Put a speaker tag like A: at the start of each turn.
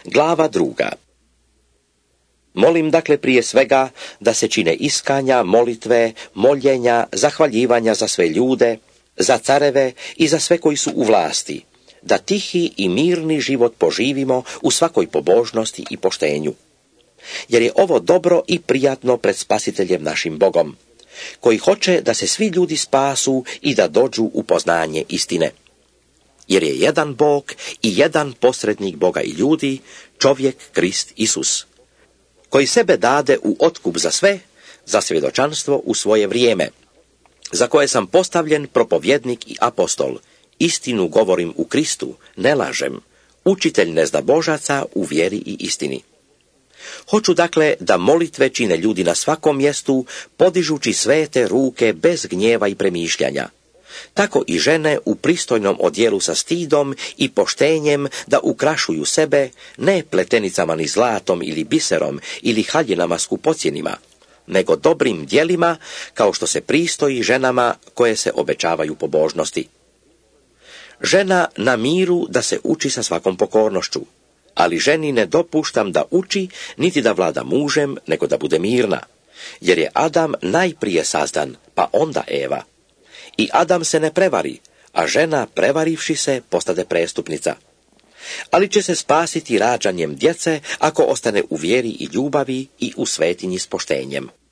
A: Glava 2. Molim dakle prije svega da se čine iskanja, molitve, moljenja, zahvaljivanja za sve ljude, za careve i za sve koji su u vlasti, da tihi i mirni život poživimo u svakoj pobožnosti i poštenju. Jer je ovo dobro i prijatno pred Spasiteljem našim Bogom, koji hoće da se svi ljudi spasu i da dođu u poznanje istine. Jer je jedan Bog i jedan posrednik Boga i ljudi, čovjek Krist Isus, koji sebe dade u otkup za sve, za svjedočanstvo u svoje vrijeme, za koje sam postavljen propovjednik i apostol. Istinu govorim u Kristu, ne lažem, učitelj nezdabožaca u vjeri i istini. Hoću dakle da molitve čine ljudi na svakom mjestu, podižući svete ruke bez gnjeva i premišljanja. Tako i žene u pristojnom odjelu sa stidom i poštenjem da ukrašuju sebe, ne pletenicama ni zlatom ili biserom ili haljinama skupocjenima, nego dobrim djelima, kao što se pristoji ženama koje se obećavaju pobožnosti. Žena na miru da se uči sa svakom pokornošću, ali ženi ne dopuštam da uči, niti da vlada mužem, nego da bude mirna, jer je Adam najprije sazdan, pa onda Eva. I Adam se ne prevari, a žena, prevarivši se, postade prestupnica. Ali će se spasiti rađanjem djece, ako ostane u vjeri i ljubavi i u svetinji s poštenjem.